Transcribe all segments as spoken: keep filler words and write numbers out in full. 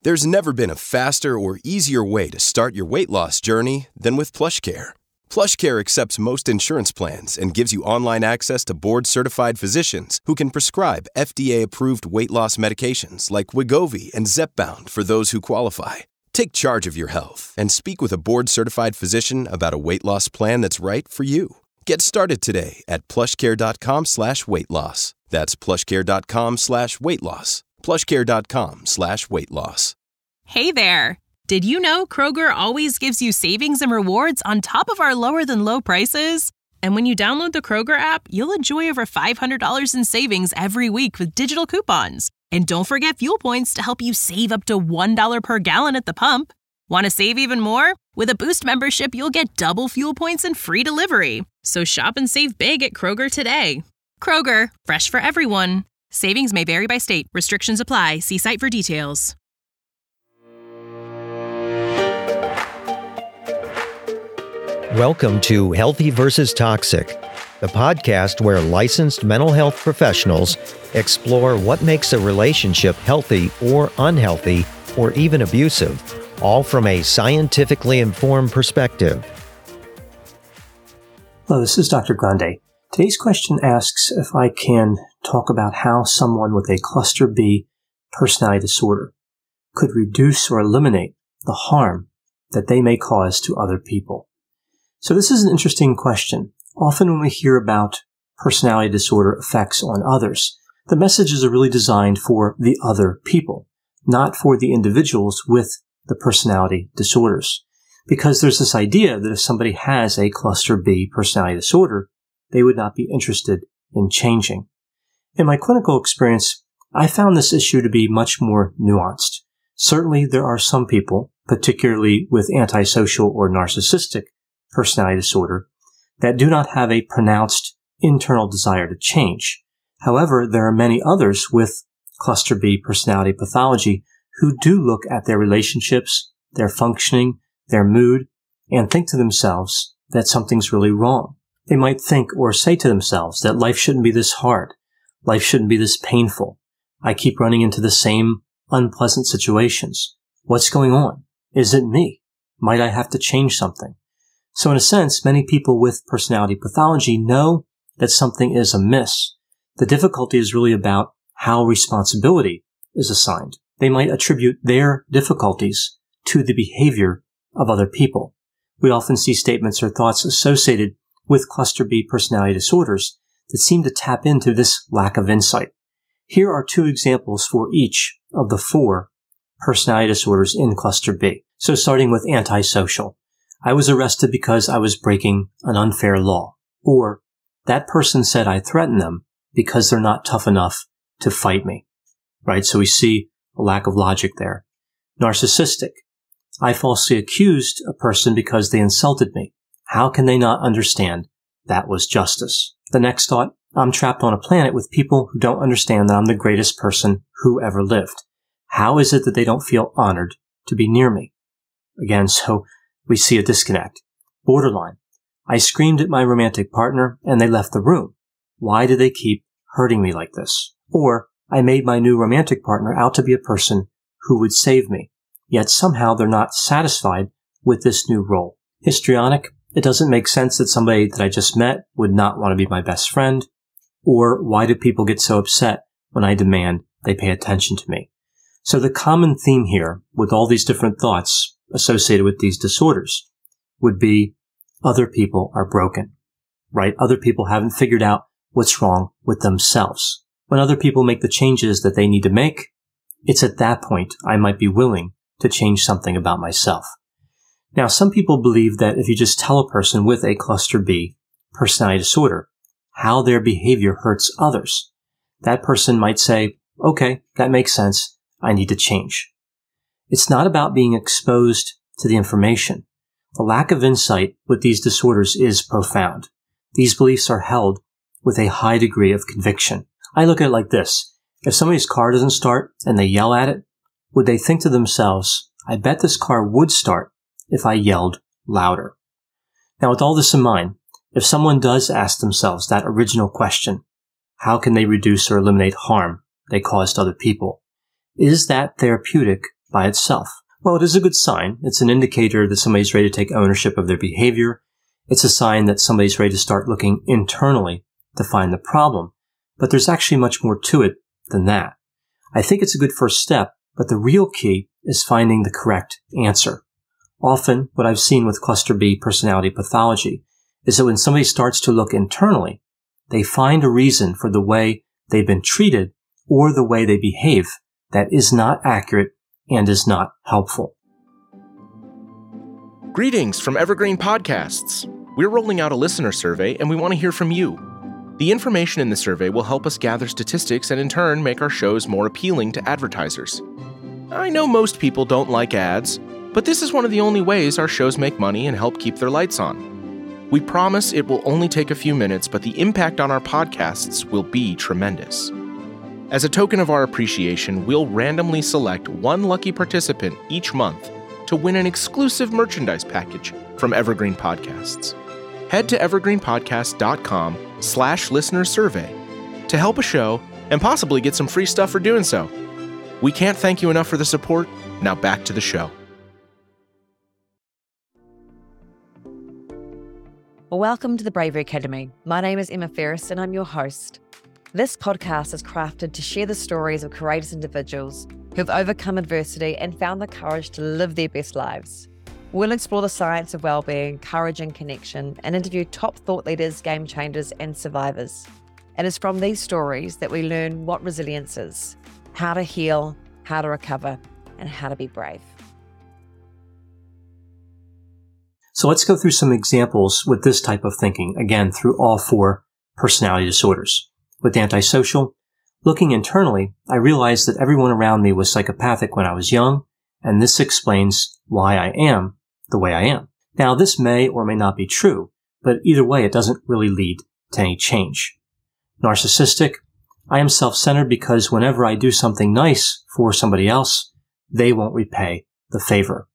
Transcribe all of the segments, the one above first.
There's never been a faster or easier way to start your weight loss journey than with PlushCare. PlushCare accepts most insurance plans and gives you online access to board-certified physicians who can prescribe F D A-approved weight loss medications like Wegovy and Zepbound for those who qualify. Take charge of your health and speak with a board-certified physician about a weight loss plan that's right for you. Get started today at plushcare.com slash weight loss. That's plushcare.com slash weight loss. plushcare.com slash weight loss. Hey there! Did you know Kroger always gives you savings and rewards on top of our lower-than-low prices? And when you download the Kroger app, you'll enjoy over five hundred dollars in savings every week with digital coupons. And don't forget fuel points to help you save up to one dollar per gallon at the pump. Want to save even more? With a Boost membership, you'll get double fuel points and free delivery. So shop and save big at Kroger today. Kroger, fresh for everyone. Savings may vary by state. Restrictions apply. See site for details. Welcome to Healthy versus Toxic, the podcast where licensed mental health professionals explore what makes a relationship healthy or unhealthy or even abusive, all from a scientifically informed perspective. Hello, this is Doctor Grande. Today's question asks if I can talk about how someone with a cluster B personality disorder could reduce or eliminate the harm that they may cause to other people. So this is an interesting question. Often when we hear about personality disorder effects on others, the messages are really designed for the other people, not for the individuals with the personality disorders. Because there's this idea that if somebody has a cluster B personality disorder, they would not be interested in changing. In my clinical experience, I found this issue to be much more nuanced. Certainly there are some people, particularly with antisocial or narcissistic personality disorder, that do not have a pronounced internal desire to change. However, there are many others with cluster B personality pathology who do look at their relationships, their functioning, their mood, and think to themselves that something's really wrong. They might think or say to themselves that life shouldn't be this hard. Life shouldn't be this painful. I keep running into the same unpleasant situations. What's going on? Is it me? Might I have to change something? So in a sense, many people with personality pathology know that something is amiss. The difficulty is really about how responsibility is assigned. They might attribute their difficulties to the behavior of other people. We often see statements or thoughts associated with cluster B personality disorders that seem to tap into this lack of insight. Here are two examples for each of the four personality disorders in cluster B. So starting with antisocial. I was arrested because I was breaking an unfair law. Or, that person said I threatened them because they're not tough enough to fight me. Right? So we see a lack of logic there. Narcissistic. I falsely accused a person because they insulted me. How can they not understand that was justice? The next thought, I'm trapped on a planet with people who don't understand that I'm the greatest person who ever lived. How is it that they don't feel honored to be near me? Again, so we see a disconnect. Borderline. I screamed at my romantic partner and they left the room. Why do they keep hurting me like this? Or, I made my new romantic partner out to be a person who would save me. Yet somehow they're not satisfied with this new role. Histrionic. It doesn't make sense that somebody that I just met would not want to be my best friend. Or, why do people get so upset when I demand they pay attention to me? So the common theme here, with all these different thoughts associated with these disorders, would be other people are broken, right? Other people haven't figured out what's wrong with themselves. When other people make the changes that they need to make, it's at that point I might be willing to change something about myself. Now, some people believe that if you just tell a person with a cluster B personality disorder how their behavior hurts others, that person might say, okay, that makes sense. I need to change. It's not about being exposed to the information. The lack of insight with these disorders is profound. These beliefs are held with a high degree of conviction. I look at it like this. If somebody's car doesn't start and they yell at it, would they think to themselves, I bet this car would start if I yelled louder? Now, with all this in mind, if someone does ask themselves that original question, how can they reduce or eliminate harm they cause to other people? Is that therapeutic by itself? Well, it is a good sign. It's an indicator that somebody's ready to take ownership of their behavior. It's a sign that somebody's ready to start looking internally to find the problem. But there's actually much more to it than that. I think it's a good first step, but the real key is finding the correct answer. Often, what I've seen with Cluster B personality pathology is that when somebody starts to look internally, they find a reason for the way they've been treated or the way they behave that is not accurate and is not helpful. Greetings from Evergreen Podcasts. We're rolling out a listener survey and we want to hear from you. The information in the survey will help us gather statistics and in turn make our shows more appealing to advertisers. I know most people don't like ads, but this is one of the only ways our shows make money and help keep their lights on. We promise it will only take a few minutes, but the impact on our podcasts will be tremendous. As a token of our appreciation, we'll randomly select one lucky participant each month to win an exclusive merchandise package from Evergreen Podcasts. Head to evergreenpodcast.com slash listener survey to help a show and possibly get some free stuff for doing so. We can't thank you enough for the support. Now back to the show. Welcome to the Bravery Academy. My name is Emma Ferris and I'm your host. This podcast is crafted to share the stories of courageous individuals who have overcome adversity and found the courage to live their best lives. We'll explore the science of well-being, courage and connection, and interview top thought leaders, game changers, and survivors. It is from these stories that we learn what resilience is, how to heal, how to recover, and how to be brave. So let's go through some examples with this type of thinking, again, through all four personality disorders. With antisocial, looking internally, I realized that everyone around me was psychopathic when I was young, and this explains why I am the way I am. Now, this may or may not be true, but either way, it doesn't really lead to any change. Narcissistic, I am self-centered because whenever I do something nice for somebody else, they won't repay the favor.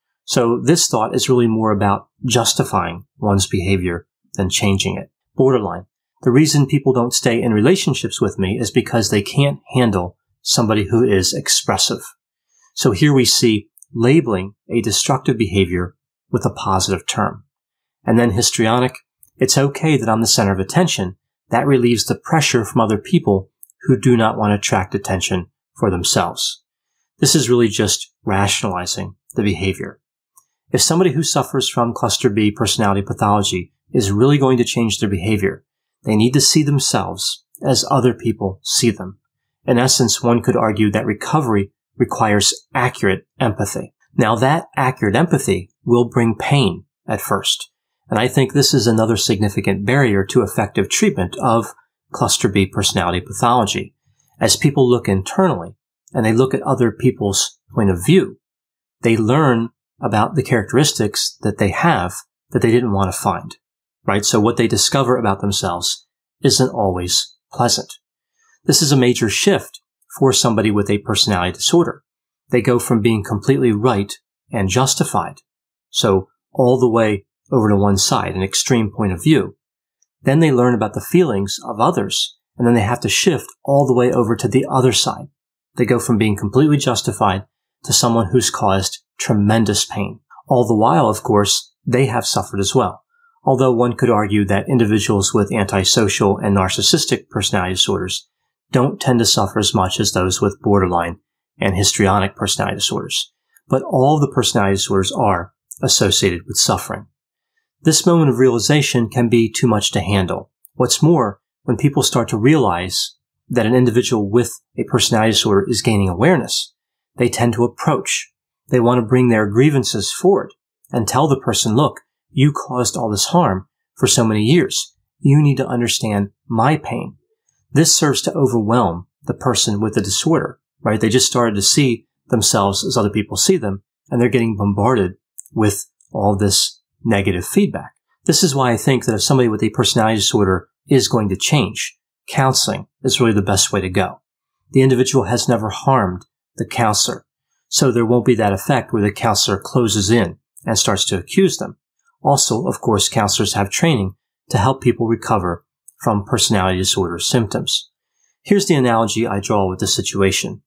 So this thought is really more about justifying one's behavior than changing it. Borderline. The reason people don't stay in relationships with me is because they can't handle somebody who is expressive. So here we see labeling a destructive behavior with a positive term. And then histrionic. It's okay that I'm the center of attention. That relieves the pressure from other people who do not want to attract attention for themselves. This is really just rationalizing the behavior. If somebody who suffers from Cluster B personality pathology is really going to change their behavior, they need to see themselves as other people see them. In essence, one could argue that recovery requires accurate empathy. Now, that accurate empathy will bring pain at first. And I think this is another significant barrier to effective treatment of Cluster B personality pathology. As people look internally and they look at other people's point of view, they learn about the characteristics that they have that they didn't want to find, right? So what they discover about themselves isn't always pleasant. This is a major shift for somebody with a personality disorder. They go from being completely right and justified, so all the way over to one side, an extreme point of view. Then they learn about the feelings of others, and then they have to shift all the way over to the other side. They go from being completely justified to someone who's caused tremendous pain. All the while, of course, they have suffered as well. Although one could argue that individuals with antisocial and narcissistic personality disorders don't tend to suffer as much as those with borderline and histrionic personality disorders. But all of the personality disorders are associated with suffering. This moment of realization can be too much to handle. What's more, when people start to realize that an individual with a personality disorder is gaining awareness, they tend to approach. They want to bring their grievances forward and tell the person, look, you caused all this harm for so many years. You need to understand my pain. This serves to overwhelm the person with the disorder, right? They just started to see themselves as other people see them, and they're getting bombarded with all this negative feedback. This is why I think that if somebody with a personality disorder is going to change, counseling is really the best way to go. The individual has never harmed the counselor, so there won't be that effect where the counselor closes in and starts to accuse them. Also, of course, counselors have training to help people recover from personality disorder symptoms. Here's the analogy I draw with this situation.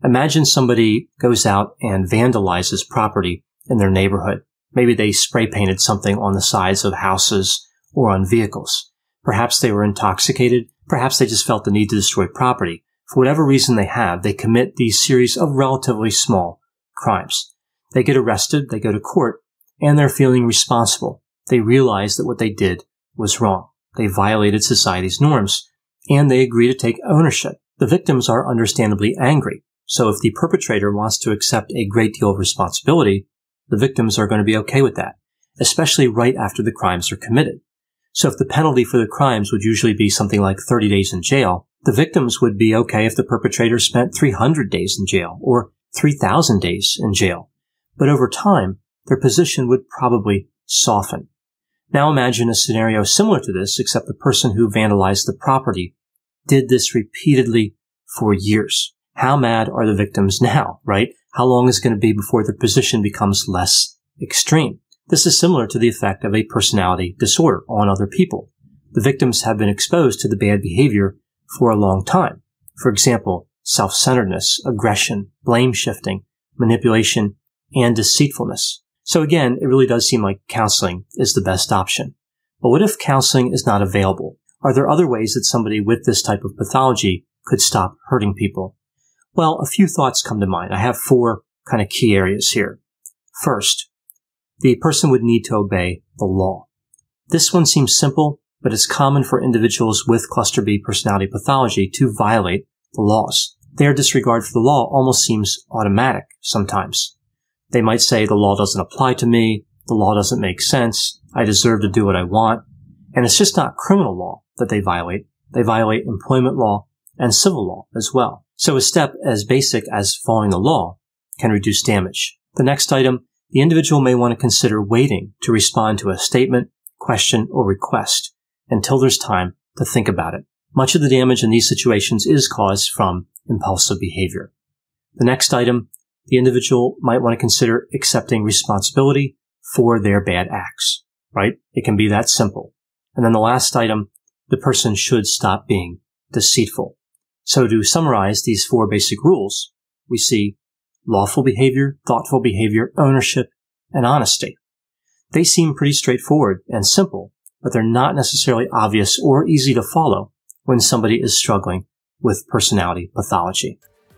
Imagine somebody goes out and vandalizes property in their neighborhood. Maybe they spray painted something on the sides of houses or on vehicles. Perhaps they were intoxicated. Perhaps they just felt the need to destroy property. For whatever reason they have, they commit these series of relatively small crimes. They get arrested, they go to court, and they're feeling responsible. They realize that what they did was wrong. They violated society's norms, and they agree to take ownership. The victims are understandably angry. So if the perpetrator wants to accept a great deal of responsibility, the victims are going to be okay with that, especially right after the crimes are committed. So if the penalty for the crimes would usually be something like thirty days in jail, the victims would be okay if the perpetrator spent three hundred days in jail or three thousand days in jail. But over time, their position would probably soften. Now imagine a scenario similar to this, except the person who vandalized the property did this repeatedly for years. How mad are the victims now, right? How long is it going to be before their position becomes less extreme? This is similar to the effect of a personality disorder on other people. The victims have been exposed to the bad behavior for a long time. For example, self-centeredness, aggression, blame shifting, manipulation, and deceitfulness. So again, it really does seem like counseling is the best option. But what if counseling is not available? Are there other ways that somebody with this type of pathology could stop hurting people? Well, a few thoughts come to mind. I have four kind of key areas here. First, the person would need to obey the law. This one seems simple, but it's common for individuals with cluster B personality pathology to violate the laws. Their disregard for the law almost seems automatic sometimes. They might say the law doesn't apply to me, the law doesn't make sense, I deserve to do what I want. And it's just not criminal law that they violate. They violate employment law and civil law as well. So a step as basic as following the law can reduce damage. The next item, the individual may want to consider waiting to respond to a statement, question, or request until there's time to think about it. Much of the damage in these situations is caused from impulsive behavior. The next item, the individual might want to consider accepting responsibility for their bad acts, right? It can be that simple. And then the last item, the person should stop being deceitful. So to summarize these four basic rules, we see lawful behavior, thoughtful behavior, ownership, and honesty. They seem pretty straightforward and simple, but they're not necessarily obvious or easy to follow when somebody is struggling with personality pathology.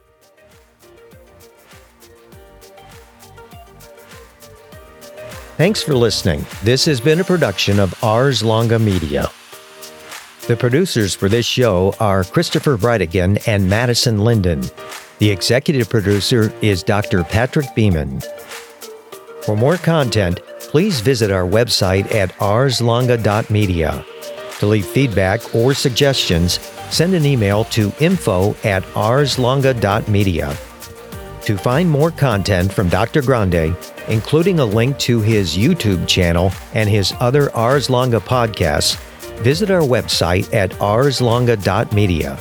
Thanks for listening. This has been a production of Ars Longa Media. The producers for this show are Christopher Breitigan and Madison Linden. The executive producer is Doctor Patrick Beeman. For more content, please visit our website at ars longa dot media. To leave feedback or suggestions, send an email to info at ars longa dot media. To find more content from Doctor Grande, including a link to his YouTube channel and his other Ars Longa podcasts, visit our website at ars longa dot media.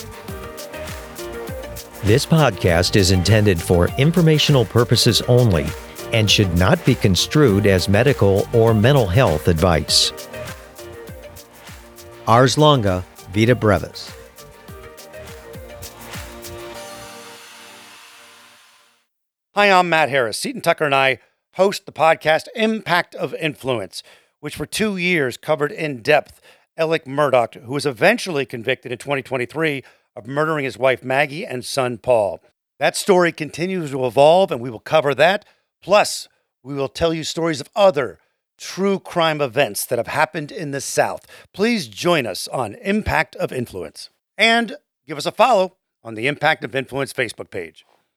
This podcast is intended for informational purposes only and should not be construed as medical or mental health advice. Ars Longa, Vita Brevis. Hi, I'm Matt Harris. Seton Tucker and I host the podcast Impact of Influence, which for two years covered in depth Alec Murdaugh, who was eventually convicted in twenty twenty-three of murdering his wife Maggie and son Paul. That story continues to evolve, and we will cover that. Plus, we will tell you stories of other true crime events that have happened in the South. Please join us on Impact of Influence. And give us a follow on the Impact of Influence Facebook page.